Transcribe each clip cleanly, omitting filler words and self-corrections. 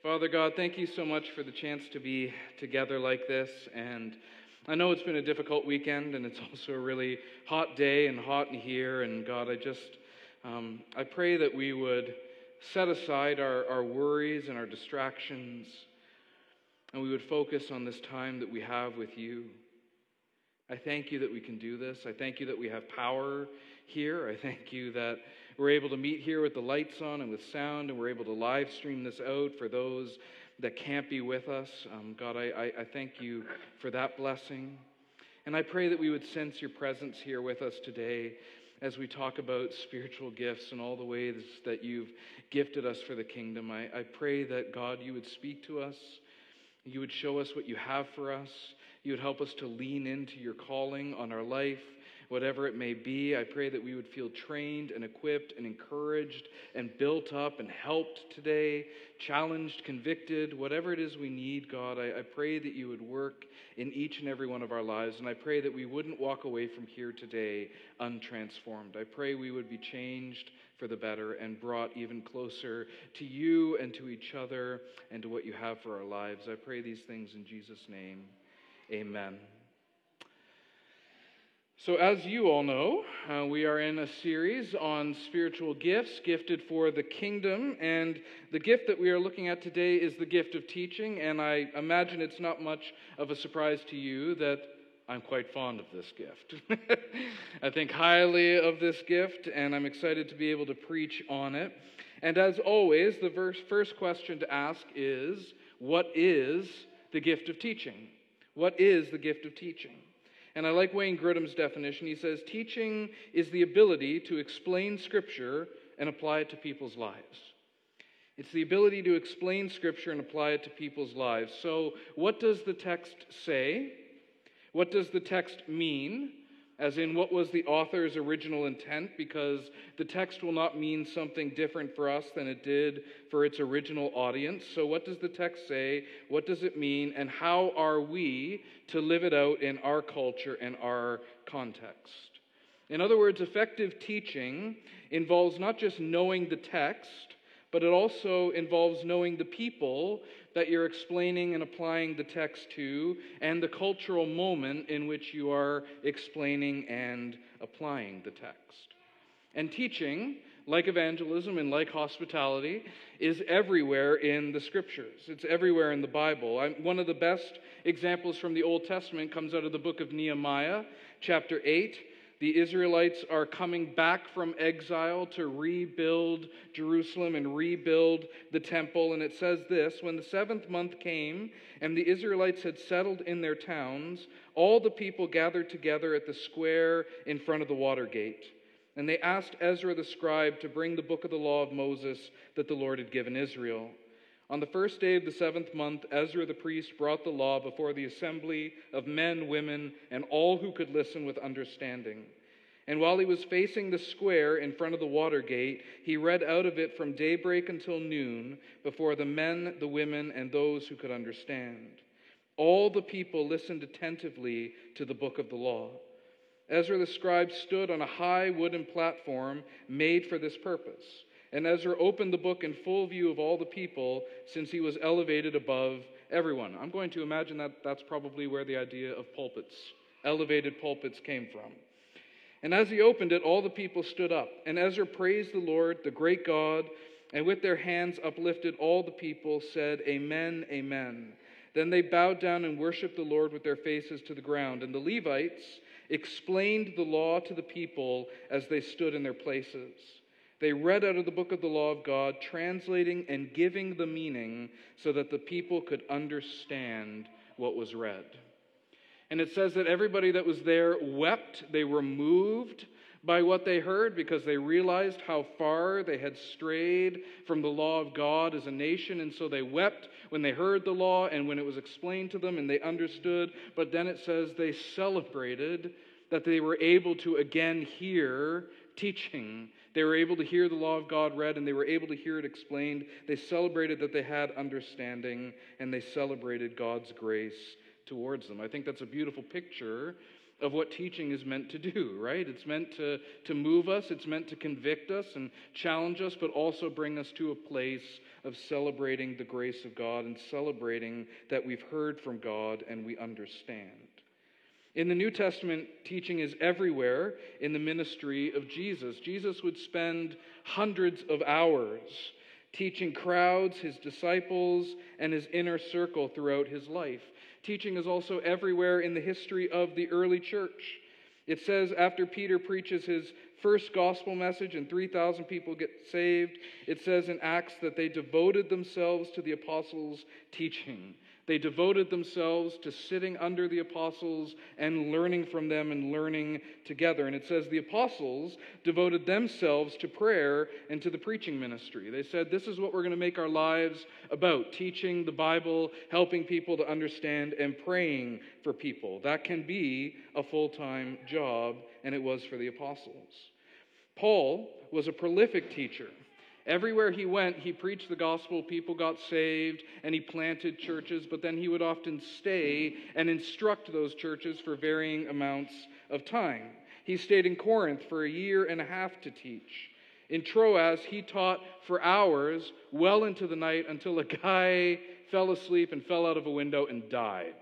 Father God, thank you so much for the chance to be together like this. And I know it's been a difficult weekend, and it's also a really hot day and hot in here. And God, I pray that we would set aside our worries and our distractions, and we would focus on this time that we have with you. I thank you that we can do this. I thank you that we have power here. I thank you that we're able to meet here with the lights on and with sound, and we're able to live stream this out for those that can't be with us. God, I thank you for that blessing. And I pray that we would sense your presence here with us today as we talk about spiritual gifts and all the ways that you've gifted us for the kingdom. I pray that, God, you would speak to us. You would show us what you have for us. You would help us to lean into your calling on our life, whatever it may be. I pray that we would feel trained and equipped and encouraged and built up and helped today, challenged, convicted, whatever it is we need, God. I pray that you would work in each and every one of our lives, and I pray that we wouldn't walk away from here today untransformed. I pray we would be changed for the better and brought even closer to you and to each other and to what you have for our lives. I pray these things in Jesus' name. Amen. So as you all know, we are in a series on spiritual gifts, gifted for the kingdom, and the gift that we are looking at today is the gift of teaching, and I imagine it's not much of a surprise to you that I'm quite fond of this gift. I think highly of this gift, and I'm excited to be able to preach on it. And as always, the first question to ask is, what is the gift of teaching? What is the gift of teaching? And I like Wayne Grudem's definition. He says, teaching is the ability to explain Scripture and apply it to people's lives. It's the ability to explain Scripture and apply it to people's lives. So what does the text say? What does the text mean? As in, what was the author's original intent? Because the text will not mean something different for us than it did for its original audience. So what does the text say? What does it mean? And how are we to live it out in our culture and our context? In other words, effective teaching involves not just knowing the text, but it also involves knowing the people that you're explaining and applying the text to, and the cultural moment in which you are explaining and applying the text. And teaching, like evangelism and like hospitality, is everywhere in the Scriptures. It's everywhere in the Bible. One of the best examples from the Old Testament comes out of the book of Nehemiah, chapter 8. The Israelites are coming back from exile to rebuild Jerusalem and rebuild the temple. And it says this, when the 7th month came and the Israelites had settled in their towns, all the people gathered together at the square in front of the water gate. And they asked Ezra the scribe to bring the book of the law of Moses that the Lord had given Israel. On the first day of the 7th month, Ezra the priest brought the law before the assembly of men, women, and all who could listen with understanding. And while he was facing the square in front of the water gate, he read out of it from daybreak until noon before the men, the women, and those who could understand. All the people listened attentively to the book of the law. Ezra the scribe stood on a high wooden platform made for this purpose. And Ezra opened the book in full view of all the people, since he was elevated above everyone. I'm going to imagine that that's probably where the idea of pulpits, elevated pulpits, came from. And as he opened it, all the people stood up. And Ezra praised the Lord, the great God, and with their hands uplifted, all the people said, Amen, Amen. Then they bowed down and worshiped the Lord with their faces to the ground. And the Levites explained the law to the people as they stood in their places. They read out of the book of the law of God, translating and giving the meaning so that the people could understand what was read. And it says that everybody that was there wept. They were moved by what they heard because they realized how far they had strayed from the law of God as a nation. And so they wept when they heard the law and when it was explained to them and they understood. But then it says they celebrated that they were able to again hear teaching. They were able to hear the law of God read, and they were able to hear it explained. They celebrated that they had understanding, and they celebrated God's grace towards them. I think that's a beautiful picture of what teaching is meant to do, right? It's meant to move us, it's meant to convict us and challenge us, but also bring us to a place of celebrating the grace of God and celebrating that we've heard from God and we understand. In the New Testament, teaching is everywhere in the ministry of Jesus. Jesus would spend hundreds of hours teaching crowds, his disciples, and his inner circle throughout his life. Teaching is also everywhere in the history of the early church. It says after Peter preaches his first gospel message and 3,000 people get saved, it says in Acts that they devoted themselves to the apostles' teaching. They devoted themselves to sitting under the apostles and learning from them and learning together. And it says the apostles devoted themselves to prayer and to the preaching ministry. They said, this is what we're going to make our lives about, teaching the Bible, helping people to understand, and praying for people. That can be a full-time job, and it was for the apostles. Paul was a prolific teacher. Everywhere he went, he preached the gospel, people got saved, and he planted churches, but then he would often stay and instruct those churches for varying amounts of time. He stayed in Corinth for 1.5 years to teach. In Troas, he taught for hours, well into the night, until a guy fell asleep and fell out of a window and died.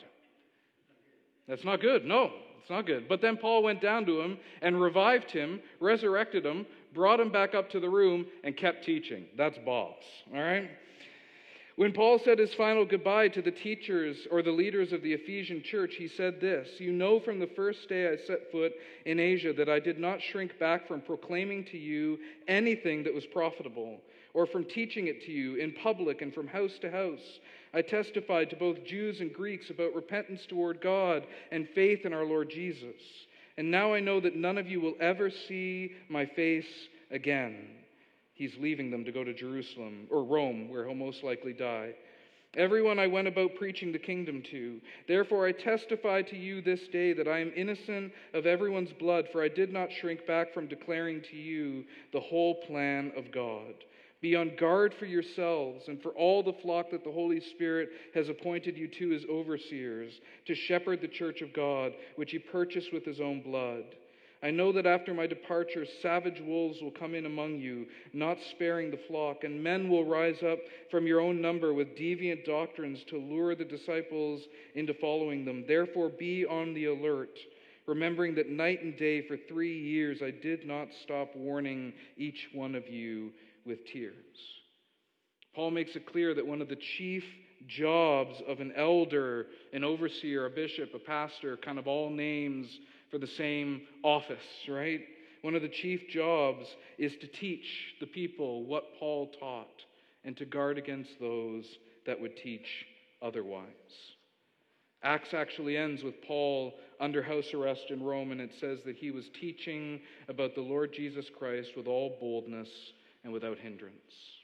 That's not good. No, it's not good. But then Paul went down to him and revived him, resurrected him, brought him back up to the room, and kept teaching. That's boss, all right? When Paul said his final goodbye to the teachers or the leaders of the Ephesian church, he said this, "You know from the first day I set foot in Asia that I did not shrink back from proclaiming to you anything that was profitable, or from teaching it to you in public and from house to house. I testified to both Jews and Greeks about repentance toward God and faith in our Lord Jesus. And now I know that none of you will ever see my face again." He's leaving them to go to Jerusalem or Rome, where he'll most likely die. "Everyone I went about preaching the kingdom to. Therefore I testify to you this day that I am innocent of everyone's blood, for I did not shrink back from declaring to you the whole plan of God. Be on guard for yourselves and for all the flock that the Holy Spirit has appointed you to as overseers, to shepherd the church of God, which he purchased with his own blood. I know that after my departure, savage wolves will come in among you, not sparing the flock, and men will rise up from your own number with deviant doctrines to lure the disciples into following them. Therefore be on the alert, remembering that night and day for 3 years I did not stop warning each one of you with tears." Paul makes it clear that one of the chief jobs of an elder, an overseer, a bishop, a pastor, kind of all names for the same office, right? One of the chief jobs is to teach the people what Paul taught and to guard against those that would teach otherwise. Acts actually ends with Paul under house arrest in Rome, and it says that he was teaching about the Lord Jesus Christ with all boldness and without hindrance.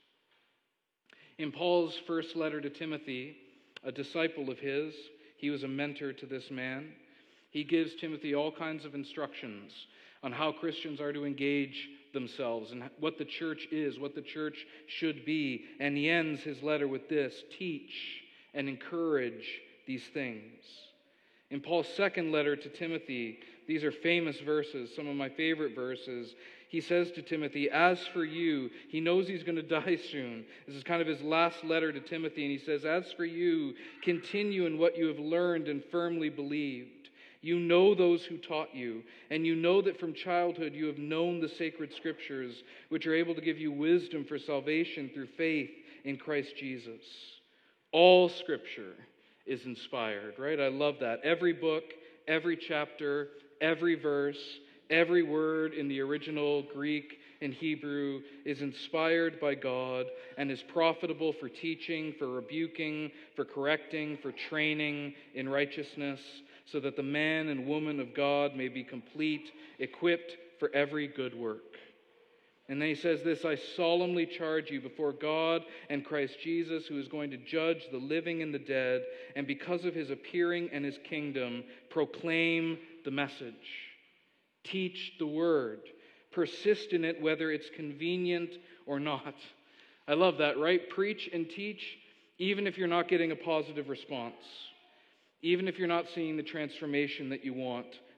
In Paul's first letter to Timothy, a disciple of his, he was a mentor to this man. He gives Timothy all kinds of instructions on how Christians are to engage themselves and what the church is, what the church should be. And he ends his letter with this: teach and encourage these things. In Paul's second letter to Timothy, these are famous verses, some of my favorite verses. He says to Timothy, as for you, he knows he's going to die soon. This is kind of his last letter to Timothy, and he says, as for you, continue in what you have learned and firmly believed. You know those who taught you, and you know that from childhood you have known the sacred scriptures, which are able to give you wisdom for salvation through faith in Christ Jesus. All scripture is inspired, right? I love that. Every book, every chapter, every verse, every word in the original Greek and Hebrew is inspired by God and is profitable for teaching, for rebuking, for correcting, for training in righteousness, so that the man and woman of God may be complete, equipped for every good work. And then he says this, I solemnly charge you before God and Christ Jesus, who is going to judge the living and the dead, and because of his appearing and his kingdom, proclaim the message. Teach the word. Persist in it, whether it's convenient or not. I love that, right? Preach and teach, even if you're not getting a positive response. Even if you're not seeing the transformation that you want,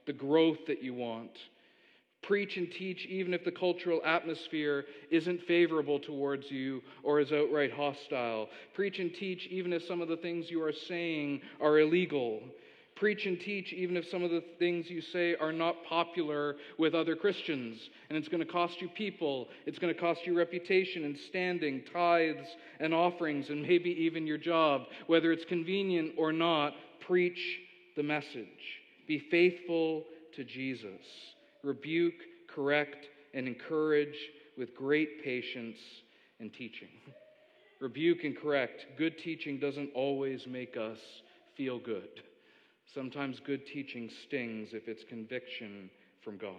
the growth that you want. Preach and teach even if the cultural atmosphere isn't favorable towards you or is outright hostile. Preach and teach even if some of the things you are saying are illegal. Preach and teach even if some of the things you say are not popular with other Christians, and it's going to cost you people, it's going to cost you reputation and standing, tithes and offerings, and maybe even your job. Whether it's convenient or not, preach the message. Be faithful to Jesus. Rebuke, correct, and encourage with great patience and teaching. Rebuke and correct. Good teaching doesn't always make us feel good. Sometimes good teaching stings if it's conviction from God.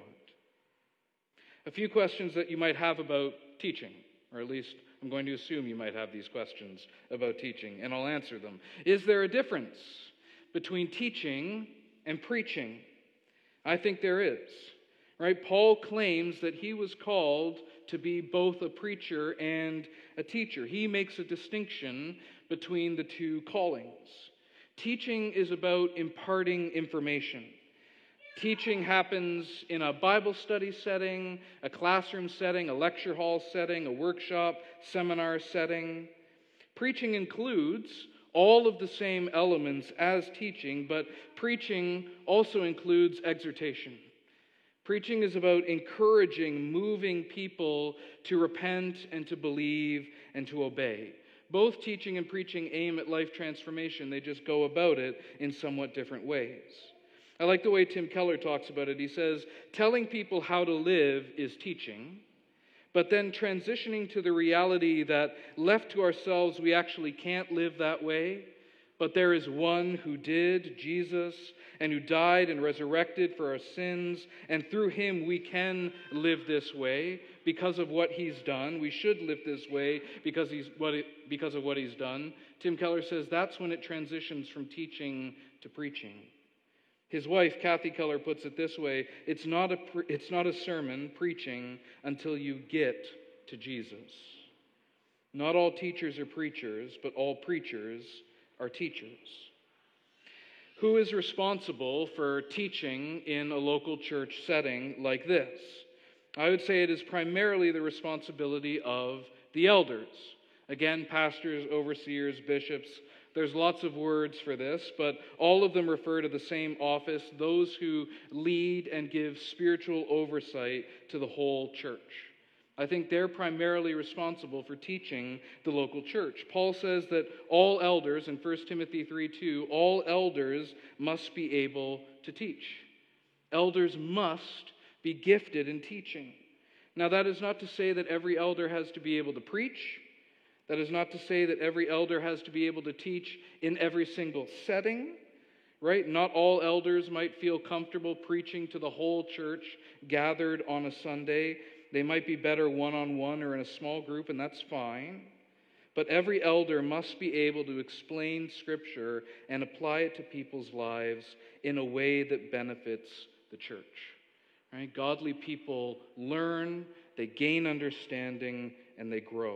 A few questions that you might have about teaching, or at least I'm going to assume you might have these questions about teaching, and I'll answer them. Is there a difference between teaching and preaching? I think there is. Right? Paul claims that he was called to be both a preacher and a teacher. He makes a distinction between the two callings. Teaching is about imparting information. Teaching happens in a Bible study setting, a classroom setting, a lecture hall setting, a workshop, seminar setting. Preaching includes all of the same elements as teaching, but preaching also includes exhortation. Preaching is about encouraging, moving people to repent and to believe and to obey. Both teaching and preaching aim at life transformation. They just go about it in somewhat different ways. I like the way Tim Keller talks about it. He says, telling people how to live is teaching, but then transitioning to the reality that left to ourselves, we actually can't live that way. But there is one who did, Jesus, and who died and resurrected for our sins, and through him we can live this way because of what he's done. We should live this way because of what he's done. Tim Keller says that's when it transitions from teaching to preaching. His wife, Kathy Keller, puts it this way: it's not a sermon preaching until you get to Jesus. Not all teachers are preachers, but all preachers are teachers. Who is responsible for teaching in a local church setting like this? I would say it is primarily the responsibility of the elders. Again, pastors, overseers, bishops, there's lots of words for this, but all of them refer to the same office, those who lead and give spiritual oversight to the whole church. I think they're primarily responsible for teaching the local church. Paul says that all elders, in 1 Timothy 3:2, all elders must be able to teach. Elders must be gifted in teaching. Now, that is not to say that every elder has to be able to preach. That is not to say that every elder has to be able to teach in every single setting, right? Not all elders might feel comfortable preaching to the whole church gathered on a Sunday. They might be better one-on-one or in a small group, and that's fine. But every elder must be able to explain Scripture and apply it to people's lives in a way that benefits the church. Right? Godly people learn, they gain understanding, and they grow.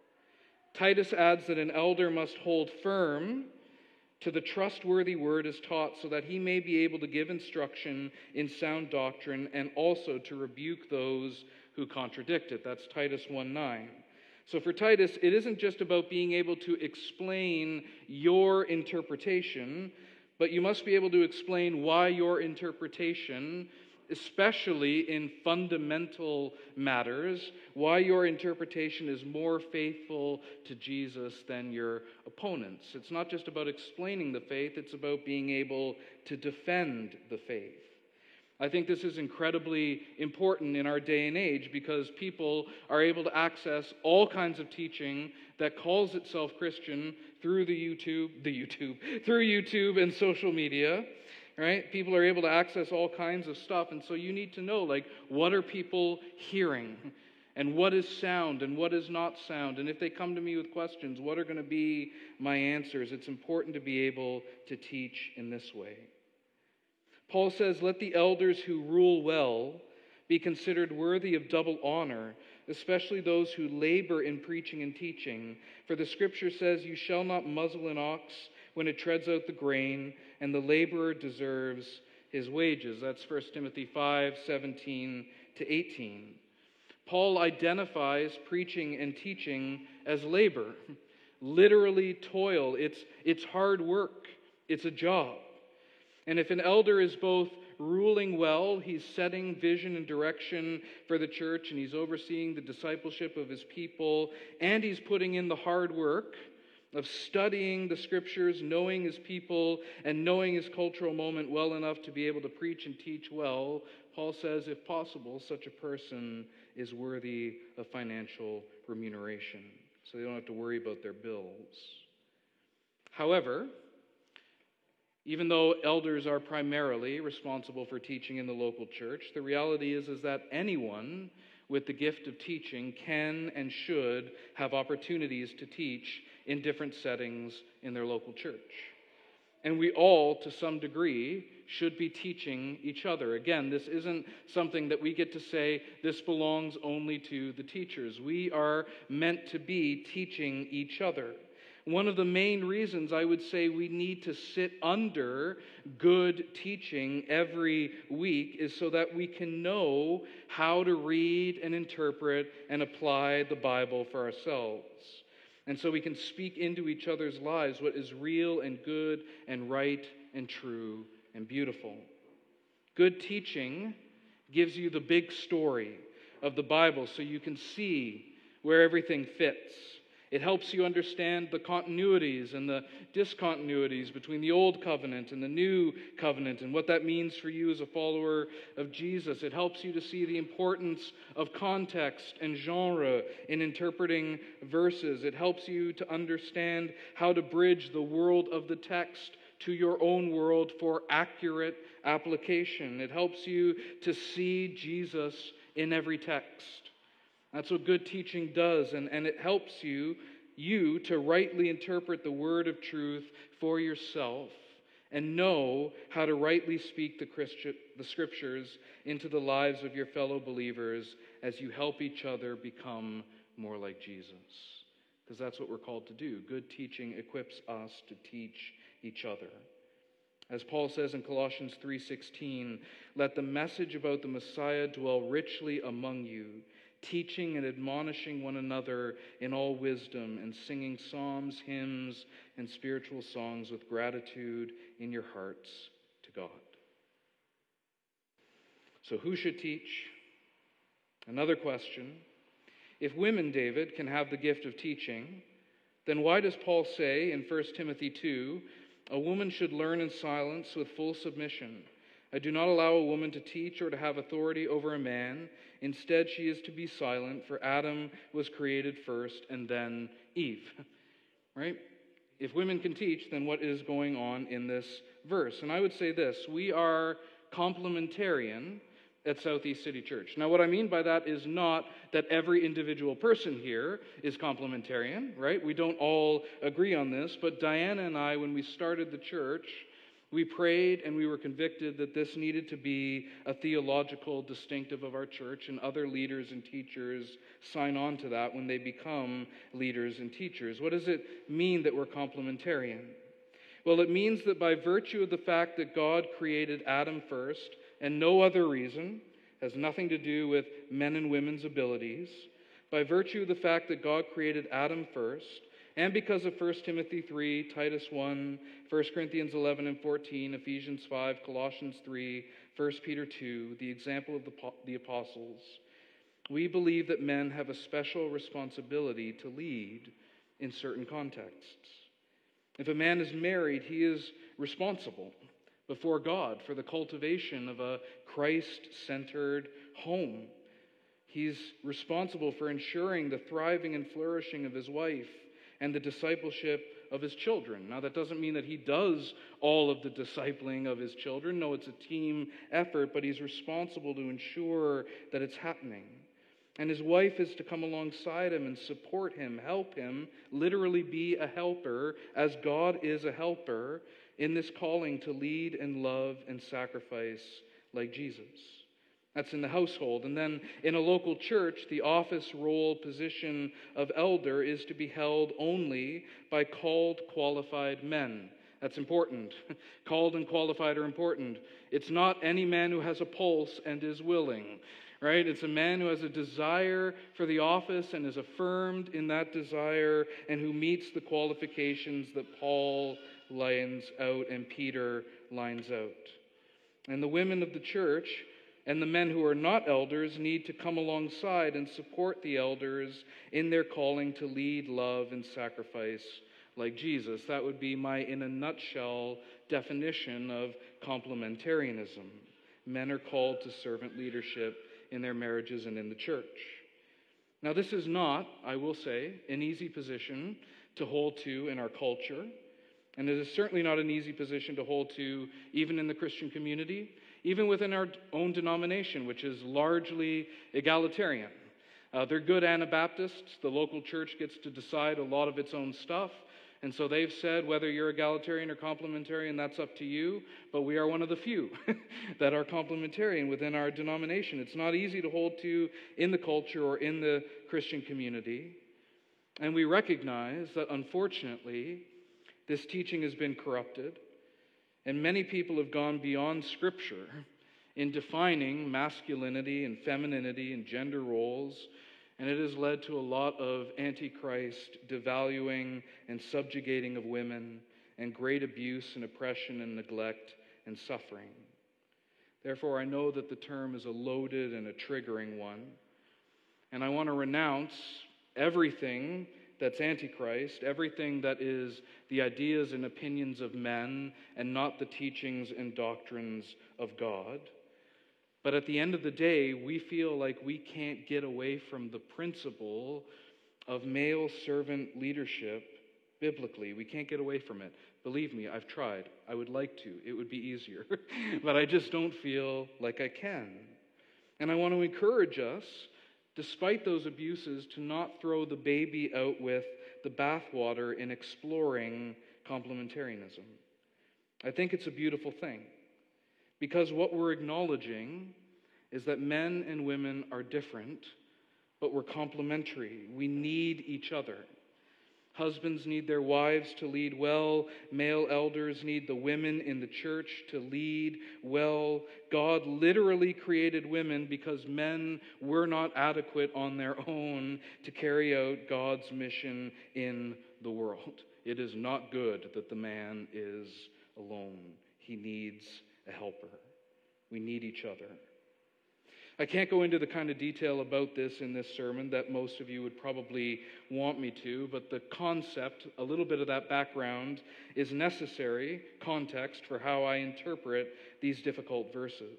Titus adds that an elder must hold firm to the trustworthy word as taught so that he may be able to give instruction in sound doctrine and also to rebuke those who contradict it. That's Titus 1:9. So for Titus, it isn't just about being able to explain your interpretation, but you must be able to explain why your interpretation, especially in fundamental matters, why your interpretation is more faithful to Jesus than your opponents. It's not just about explaining the faith, it's about being able to defend the faith. I think this is incredibly important in our day and age because people are able to access all kinds of teaching that calls itself Christian through through YouTube and social media. Right? People are able to access all kinds of stuff, and so you need to know, like, what are people hearing, and what is sound, and what is not sound, and if they come to me with questions, what are going to be my answers? It's important to be able to teach in this way. Paul says, let the elders who rule well be considered worthy of double honor, especially those who labor in preaching and teaching. For the Scripture says, you shall not muzzle an ox when it treads out the grain, and the laborer deserves his wages. That's 1 Timothy 5:17 to 18. Paul identifies preaching and teaching as labor, literally toil. It's hard work. It's a job. And if an elder is both ruling well, he's setting vision and direction for the church, and he's overseeing the discipleship of his people, and he's putting in the hard work of studying the scriptures, knowing his people, and knowing his cultural moment well enough to be able to preach and teach well, Paul says, if possible, such a person is worthy of financial remuneration, so they don't have to worry about their bills. However, even though elders are primarily responsible for teaching in the local church, the reality is that anyone with the gift of teaching can and should have opportunities to teach in different settings in their local church. And we all, to some degree, should be teaching each other. Again, this isn't something that we get to say, this belongs only to the teachers. We are meant to be teaching each other. One of the main reasons I would say we need to sit under good teaching every week is so that we can know how to read and interpret and apply the Bible for ourselves. And so we can speak into each other's lives what is real and good and right and true and beautiful. Good teaching gives you the big story of the Bible so you can see where everything fits. It helps you understand the continuities and the discontinuities between the Old Covenant and the New Covenant and what that means for you as a follower of Jesus. It helps you to see the importance of context and genre in interpreting verses. It helps you to understand how to bridge the world of the text to your own world for accurate application. It helps you to see Jesus in every text. That's what good teaching does, and it helps you to rightly interpret the word of truth for yourself and know how to rightly speak the scriptures into the lives of your fellow believers as you help each other become more like Jesus. Because that's what we're called to do. Good teaching equips us to teach each other. As Paul says in Colossians 3:16, let the message about the Messiah dwell richly among you, teaching and admonishing one another in all wisdom and singing psalms, hymns, and spiritual songs with gratitude in your hearts to God. So who should teach? Another question. If women, David, can have the gift of teaching, then why does Paul say in 1 Timothy 2, a woman should learn in silence with full submission? I do not allow a woman to teach or to have authority over a man. Instead, she is to be silent, for Adam was created first and then Eve. Right? If women can teach, then what is going on in this verse? And I would say this, we are complementarian at Southeast City Church. Now, what I mean by that is not that every individual person here is complementarian, right? We don't all agree on this, but Diana and I, when we started the church, we prayed and we were convicted that this needed to be a theological distinctive of our church, and other leaders and teachers sign on to that when they become leaders and teachers. What does it mean that we're complementarian? Well, it means that by virtue of the fact that God created Adam first, and no other reason, has nothing to do with men and women's abilities, by virtue of the fact that God created Adam first, and because of 1 Timothy 3, Titus 1, 1 Corinthians 11 and 14, Ephesians 5, Colossians 3, 1 Peter 2, the example of the apostles, we believe that men have a special responsibility to lead in certain contexts. If a man is married, he is responsible before God for the cultivation of a Christ-centered home. He's responsible for ensuring the thriving and flourishing of his wife and the discipleship of his children. Now, that doesn't mean that he does all of the discipling of his children. No, it's a team effort, but he's responsible to ensure that it's happening. And his wife is to come alongside him and support him, help him, literally be a helper, as God is a helper in this calling to lead and love and sacrifice like Jesus. That's in the household. And then in a local church, the office, role, position of elder is to be held only by called, qualified men. That's important. Called and qualified are important. It's not any man who has a pulse and is willing, right? It's a man who has a desire for the office and is affirmed in that desire and who meets the qualifications that Paul lines out and Peter lines out. And the women of the church and the men who are not elders need to come alongside and support the elders in their calling to lead, love, and sacrifice like Jesus. That would be my, in a nutshell, definition of complementarianism. Men are called to servant leadership in their marriages and in the church. Now, this is not, I will say, an easy position to hold to in our culture. And it is certainly not an easy position to hold to even in the Christian community, even within our own denomination, which is largely egalitarian. They're good Anabaptists. The local church gets to decide a lot of its own stuff. And so they've said whether you're egalitarian or complementarian, that's up to you. But we are one of the few that are complementarian within our denomination. It's not easy to hold to in the culture or in the Christian community. And we recognize that, unfortunately, this teaching has been corrupted. And many people have gone beyond Scripture in defining masculinity and femininity and gender roles. And it has led to a lot of antichrist devaluing and subjugating of women and great abuse and oppression and neglect and suffering. Therefore, I know that the term is a loaded and a triggering one. And I want to renounce everything that's antichrist, everything that is the ideas and opinions of men and not the teachings and doctrines of God. But at the end of the day, we feel like we can't get away from the principle of male servant leadership biblically. We can't get away from it. Believe me, I've tried. I would like to. It would be easier. But I just don't feel like I can. And I want to encourage us, despite those abuses, to not throw the baby out with the bathwater in exploring complementarianism. I think it's a beautiful thing. Because what we're acknowledging is that men and women are different, but we're complementary. We need each other. Husbands need their wives to lead well. Male elders need the women in the church to lead well. God literally created women because men were not adequate on their own to carry out God's mission in the world. It is not good that the man is alone. He needs a helper. We need each other. I can't go into the kind of detail about this in this sermon that most of you would probably want me to, but the concept, a little bit of that background, is necessary context for how I interpret these difficult verses.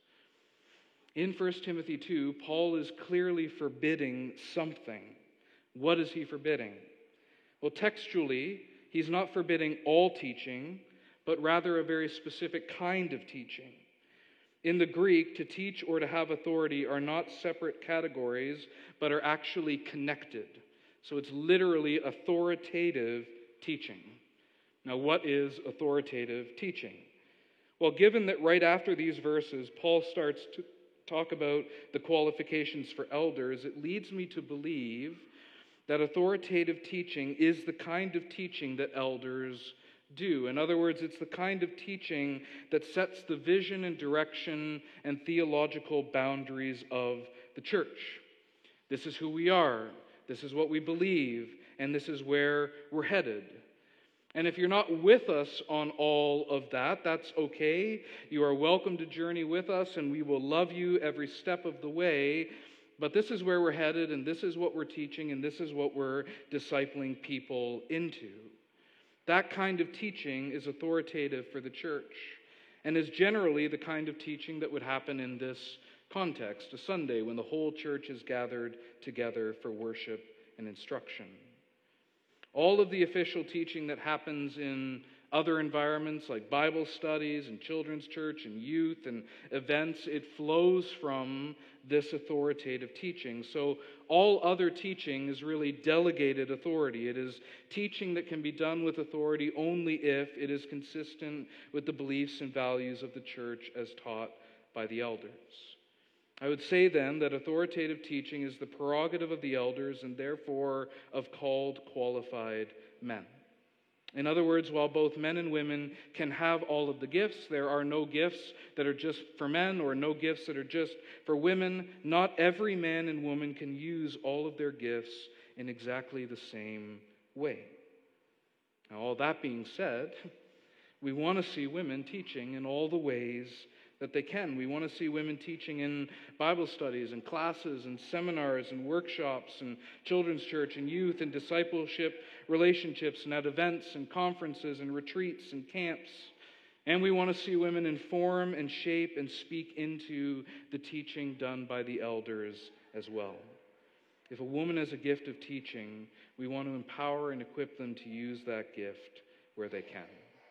In 1 Timothy 2, Paul is clearly forbidding something. What is he forbidding? Well, textually, he's not forbidding all teaching, but rather a very specific kind of teaching. In the Greek, to teach or to have authority are not separate categories, but are actually connected. So it's literally authoritative teaching. Now, what is authoritative teaching? Well, given that right after these verses, Paul starts to talk about the qualifications for elders, it leads me to believe that authoritative teaching is the kind of teaching that elders do. In other words, it's the kind of teaching that sets the vision and direction and theological boundaries of the church. This is who we are, this is what we believe, and this is where we're headed. And if you're not with us on all of that, that's okay. You are welcome to journey with us, and we will love you every step of the way. But this is where we're headed, and this is what we're teaching, and this is what we're discipling people into. That kind of teaching is authoritative for the church and is generally the kind of teaching that would happen in this context, a Sunday when the whole church is gathered together for worship and instruction. All of the official teaching that happens in other environments like Bible studies and children's church and youth and events, it flows from this authoritative teaching. So all other teaching is really delegated authority. It is teaching that can be done with authority only if it is consistent with the beliefs and values of the church as taught by the elders. I would say then that authoritative teaching is the prerogative of the elders and therefore of called, qualified men. In other words, while both men and women can have all of the gifts, there are no gifts that are just for men or no gifts that are just for women. Not every man and woman can use all of their gifts in exactly the same way. Now, all that being said, we want to see women teaching in all the ways that they can. We want to see women teaching in Bible studies and classes and seminars and workshops and children's church and youth and discipleship relationships and at events and conferences and retreats and camps. And we want to see women inform and shape and speak into the teaching done by the elders as well. If a woman has a gift of teaching, we want to empower and equip them to use that gift where they can.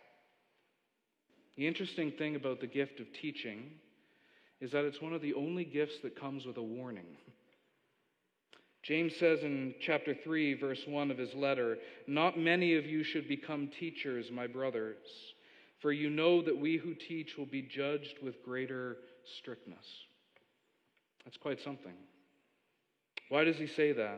The interesting thing about the gift of teaching is that it's one of the only gifts that comes with a warning. James says in chapter 3, verse 1 of his letter, "Not many of you should become teachers, my brothers, for you know that we who teach will be judged with greater strictness." That's quite something. Why does he say that?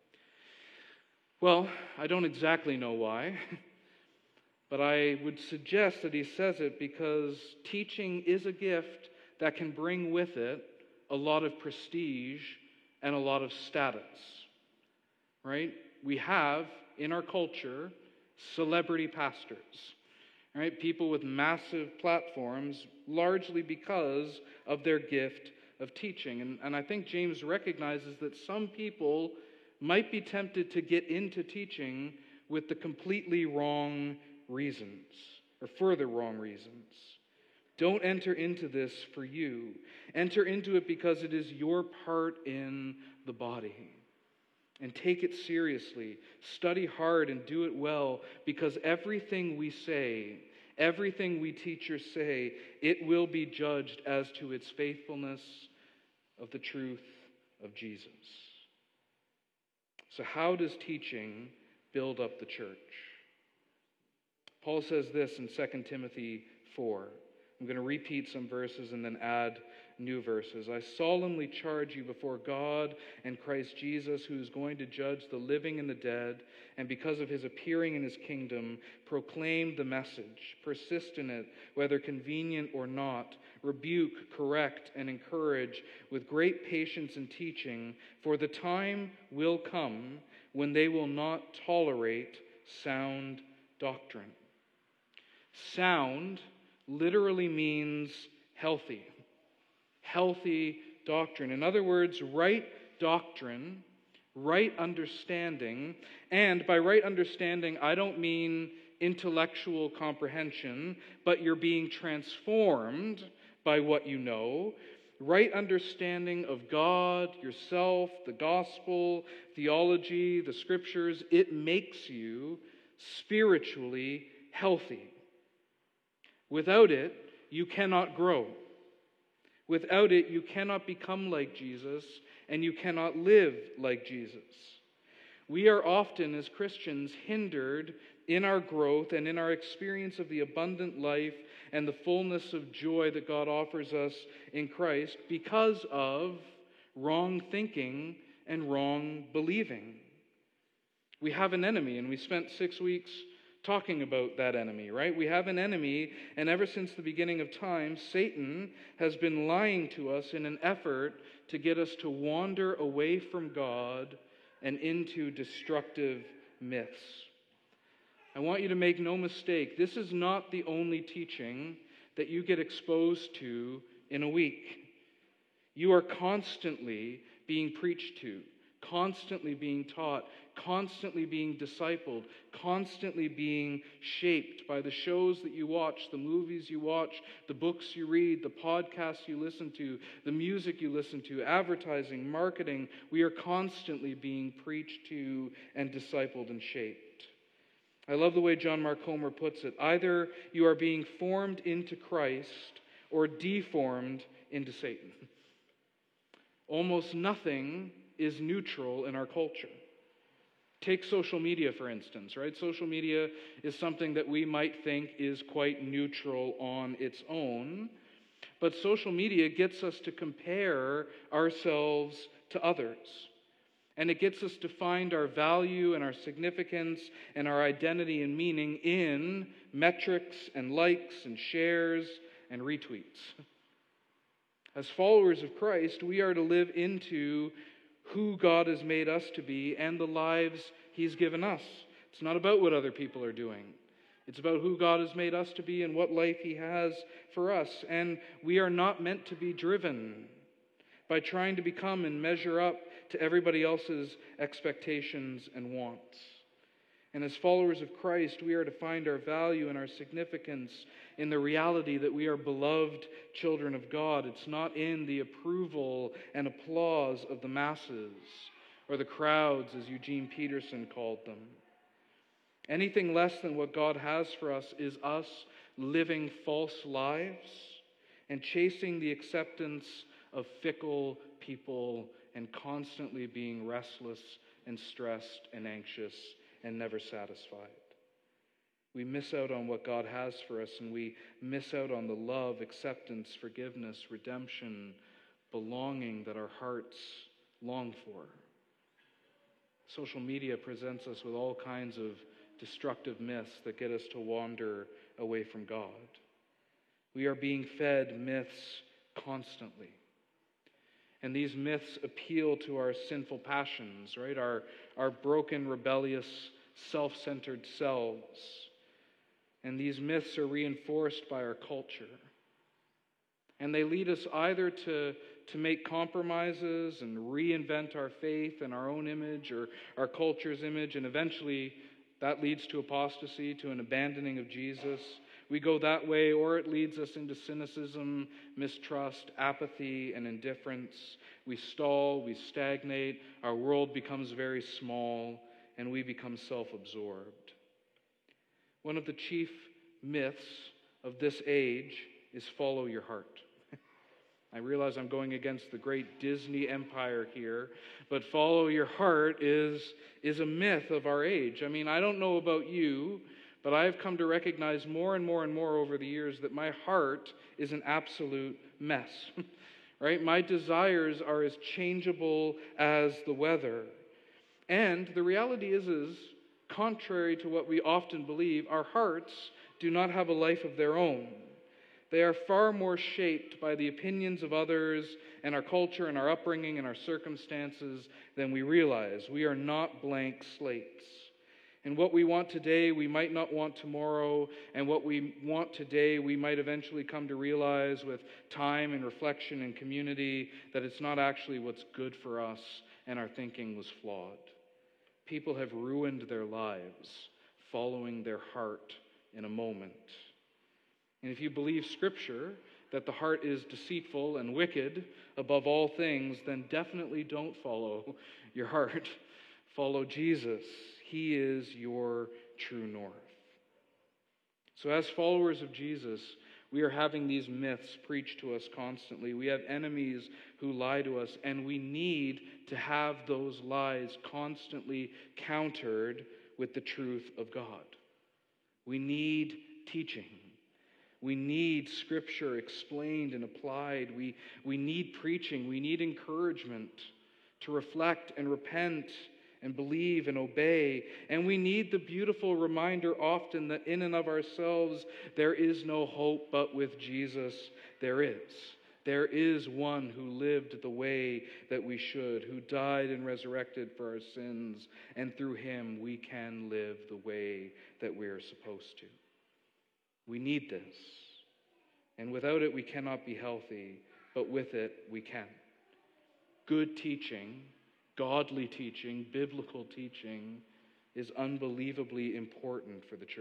Well, I don't exactly know why. But I would suggest that he says it because teaching is a gift that can bring with it a lot of prestige and a lot of status, right? We have, in our culture, celebrity pastors, right? People with massive platforms, largely because of their gift of teaching. And I think James recognizes that some people might be tempted to get into teaching with the completely wrong reasons, or further wrong reasons. Don't enter into this for you. Enter into it because it is your part in the body. And take it seriously. Study hard and do it well, because everything we say, everything we teachers say, it will be judged as to its faithfulness of the truth of Jesus. So how does teaching build up the church? Paul says this in 2 Timothy 4. I'm going to repeat some verses and then add new verses. "I solemnly charge you before God and Christ Jesus, who is going to judge the living and the dead, and because of his appearing in his kingdom, proclaim the message. Persist in it, whether convenient or not. Rebuke, correct, and encourage with great patience and teaching, for the time will come when they will not tolerate sound doctrine." Sound literally means healthy. Healthy doctrine. In other words, right doctrine, right understanding. And by right understanding, I don't mean intellectual comprehension, but you're being transformed by what you know. Right understanding of God, yourself, the gospel, theology, the scriptures, it makes you spiritually healthy. Without it, you cannot grow. Without it, you cannot become like Jesus, and you cannot live like Jesus. We are often, as Christians, hindered in our growth and in our experience of the abundant life and the fullness of joy that God offers us in Christ because of wrong thinking and wrong believing. We have an enemy, and we spent 6 weeks talking about that enemy, right? We have an enemy, and ever since the beginning of time, Satan has been lying to us in an effort to get us to wander away from God and into destructive myths. I want you to make no mistake, this is not the only teaching that you get exposed to in a week. You are constantly being preached to, constantly being taught, constantly being discipled, constantly being shaped by the shows that you watch, the movies you watch, the books you read, the podcasts you listen to, the music you listen to, advertising, marketing. We are constantly being preached to and discipled and shaped. I love the way John Mark Comer puts it. Either you are being formed into Christ or deformed into Satan. Almost nothing is neutral in our culture. Take social media, for instance, right? Social media is something that we might think is quite neutral on its own, but social media gets us to compare ourselves to others. And it gets us to find our value and our significance and our identity and meaning in metrics and likes and shares and retweets. As followers of Christ, we are to live into who God has made us to be and the lives He's given us. It's not about what other people are doing. It's about who God has made us to be and what life He has for us. And we are not meant to be driven by trying to become and measure up to everybody else's expectations and wants. And as followers of Christ, we are to find our value and our significance in the reality that we are beloved children of God. It's not in the approval and applause of the masses or the crowds, as Eugene Peterson called them. Anything less than what God has for us is us living false lives and chasing the acceptance of fickle people and constantly being restless and stressed and anxious and never satisfied. We miss out on what God has for us, and we miss out on the love, acceptance, forgiveness, redemption, belonging that our hearts long for. Social media presents us with all kinds of destructive myths that get us to wander away from God. We are being fed myths constantly. And these myths appeal to our sinful passions, right? Our broken, rebellious, self-centered selves. And these myths are reinforced by our culture. And they lead us either to make compromises and reinvent our faith in our own image or our culture's image, and eventually that leads to apostasy, to an abandoning of Jesus. We go that way, or it leads us into cynicism, mistrust, apathy, and indifference. We stall, we stagnate, our world becomes very small, and we become self-absorbed. One of the chief myths of this age is follow your heart. I realize I'm going against the great Disney empire here, but follow your heart is a myth of our age. I mean, I don't know about you, but I've come to recognize more and more and more over the years that my heart is an absolute mess. Right? My desires are as changeable as the weather. And the reality is, contrary to what we often believe, our hearts do not have a life of their own. They are far more shaped by the opinions of others and our culture and our upbringing and our circumstances than we realize. We are not blank slates. And what we want today, we might not want tomorrow. And what we want today, we might eventually come to realize with time and reflection and community that it's not actually what's good for us, and our thinking was flawed. People have ruined their lives following their heart in a moment. And if you believe Scripture, that the heart is deceitful and wicked above all things, then definitely don't follow your heart. Follow Jesus. He is your true north. So as followers of Jesus, we are having these myths preached to us constantly. We have enemies who lie to us, and we need to have those lies constantly countered with the truth of God. We need teaching. We need Scripture explained and applied. We need preaching. We need encouragement to reflect and repent and believe and obey. And we need the beautiful reminder often that in and of ourselves there is no hope, but with Jesus there is. There is one who lived the way that we should, who died and resurrected for our sins, and through him we can live the way that we are supposed to. We need this. And without it we cannot be healthy, but with it we can. Good teaching, godly teaching, biblical teaching is unbelievably important for the church.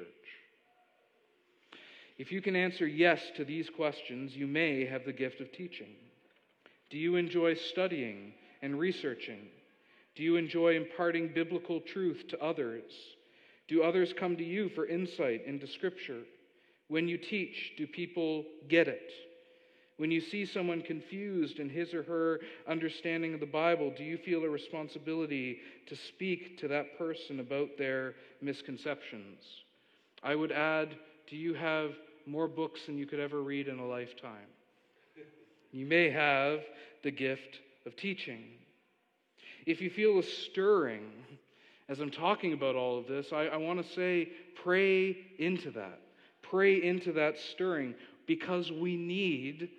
If you can answer yes to these questions, you may have the gift of teaching. Do you enjoy studying and researching? Do you enjoy imparting biblical truth to others? Do others come to you for insight into Scripture? When you teach, do people get it? When you see someone confused in his or her understanding of the Bible, do you feel a responsibility to speak to that person about their misconceptions? I would add, do you have more books than you could ever read in a lifetime? You may have the gift of teaching. If you feel a stirring as I'm talking about all of this, I want to say pray into that. Pray into that stirring, because we need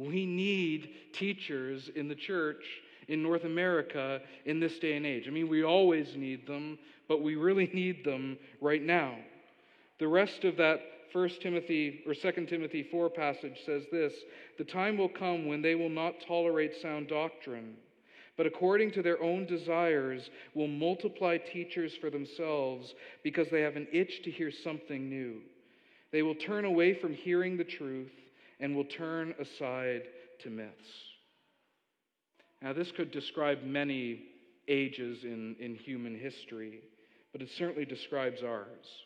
teachers in the church in North America in this day and age. I mean, we always need them, but we really need them right now. The rest of that 1 Timothy or 2 Timothy 4 passage says this: "The time will come when they will not tolerate sound doctrine, but according to their own desires will multiply teachers for themselves, because they have an itch to hear something new. They will turn away from hearing the truth and will turn aside to myths." Now, this could describe many ages in human history, but it certainly describes ours.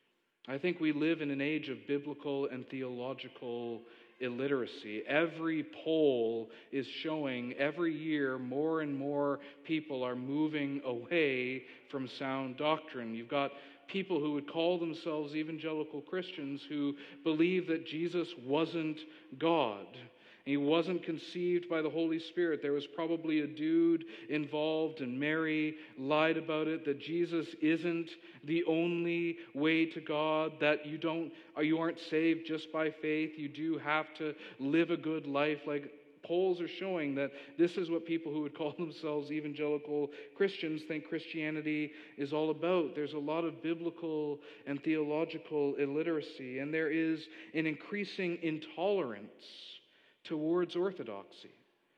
I think we live in an age of biblical and theological illiteracy. Every poll is showing every year more and more people are moving away from sound doctrine. You've got people who would call themselves evangelical Christians who believe that Jesus wasn't God. He wasn't conceived by the Holy Spirit. There was probably a dude involved, and Mary lied about it, that Jesus isn't the only way to God, that you aren't saved just by faith. You do have to live a good life. Like, polls are showing that this is what people who would call themselves evangelical Christians think Christianity is all about. There's a lot of biblical and theological illiteracy, and there is an increasing intolerance towards orthodoxy.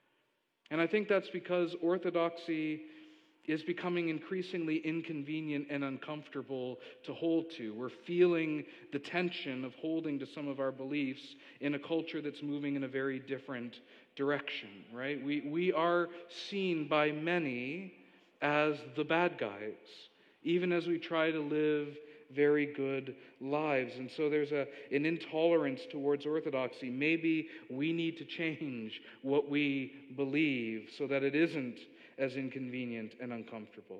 And I think that's because orthodoxy is becoming increasingly inconvenient and uncomfortable to hold to. We're feeling the tension of holding to some of our beliefs in a culture that's moving in a very different direction, right? We are seen by many as the bad guys, even as we try to live very good lives. And so there's an intolerance towards orthodoxy. Maybe we need to change what we believe so that it isn't as inconvenient and uncomfortable.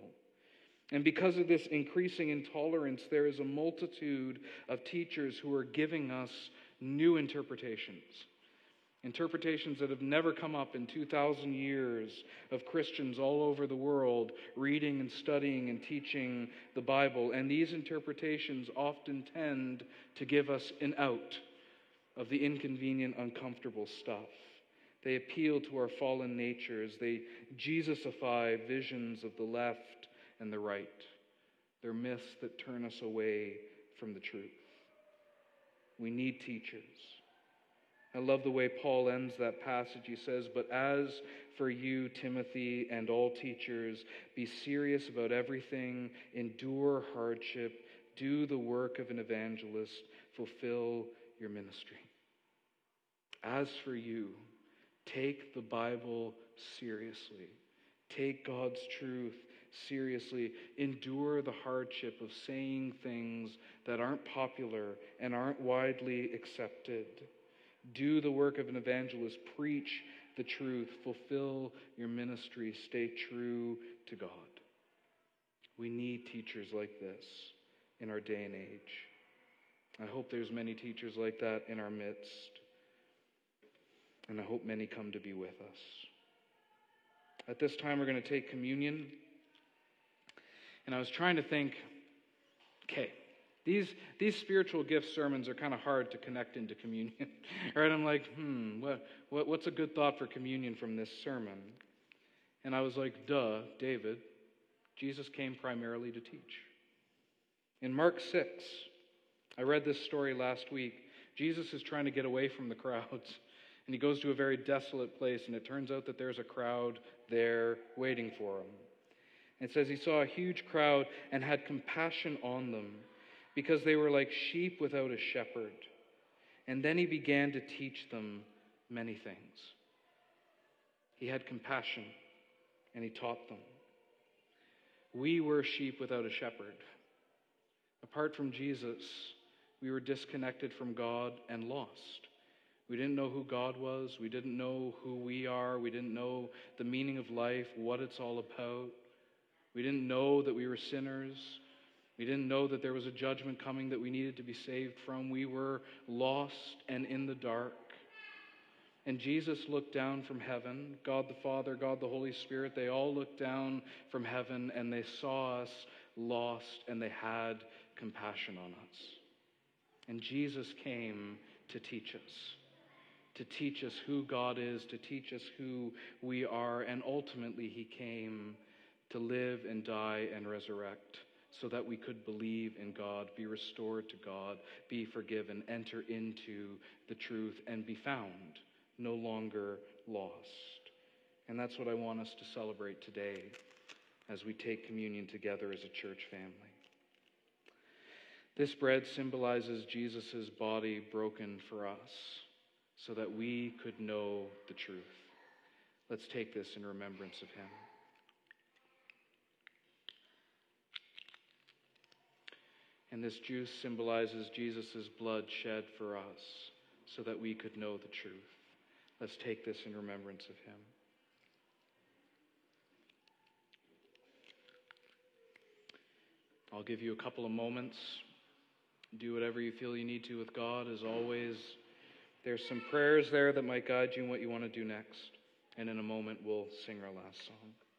And because of this increasing intolerance, there is a multitude of teachers who are giving us new interpretations. Interpretations that have never come up in 2,000 years of Christians all over the world reading and studying and teaching the Bible. And these interpretations often tend to give us an out of the inconvenient, uncomfortable stuff. They appeal to our fallen natures. They Jesusify visions of the left and the right. They're myths that turn us away from the truth. We need teachers. I love the way Paul ends that passage. He says, "But as for you, Timothy, and all teachers, be serious about everything, endure hardship, do the work of an evangelist, fulfill your ministry." As for you, take the Bible seriously. Take God's truth seriously. Endure the hardship of saying things that aren't popular and aren't widely accepted. Do the work of an evangelist. Preach the truth. Fulfill your ministry. Stay true to God. We need teachers like this in our day and age. I hope there's many teachers like that in our midst. And I hope many come to be with us. At this time, we're going to take communion. And I was trying to think, okay, these spiritual gift sermons are kind of hard to connect into communion. Right? I'm like, what's a good thought for communion from this sermon? And I was like, David, Jesus came primarily to teach. In Mark 6, I read this story last week. Jesus is trying to get away from the crowds. And he goes to a very desolate place, and it turns out that there's a crowd there waiting for him. It says he saw a huge crowd and had compassion on them, because they were like sheep without a shepherd. And then he began to teach them many things. He had compassion, and he taught them. We were sheep without a shepherd. Apart from Jesus, we were disconnected from God and lost. We didn't know who God was. We didn't know who we are. We didn't know the meaning of life, what it's all about. We didn't know that we were sinners. We didn't know that there was a judgment coming that we needed to be saved from. We were lost and in the dark. And Jesus looked down from heaven. God the Father, God the Holy Spirit, they all looked down from heaven and they saw us lost and they had compassion on us. And Jesus came to teach us who God is, to teach us who we are, and ultimately he came to live and die and resurrect so that we could believe in God, be restored to God, be forgiven, enter into the truth, and be found, no longer lost. And that's what I want us to celebrate today as we take communion together as a church family. This bread symbolizes Jesus' body broken for us so that we could know the truth. Let's take this in remembrance of him. And this juice symbolizes Jesus' blood shed for us so that we could know the truth. Let's take this in remembrance of him. I'll give you a couple of moments. Do whatever you feel you need to with God. As always, there's some prayers there that might guide you in what you want to do next. And in a moment, we'll sing our last song.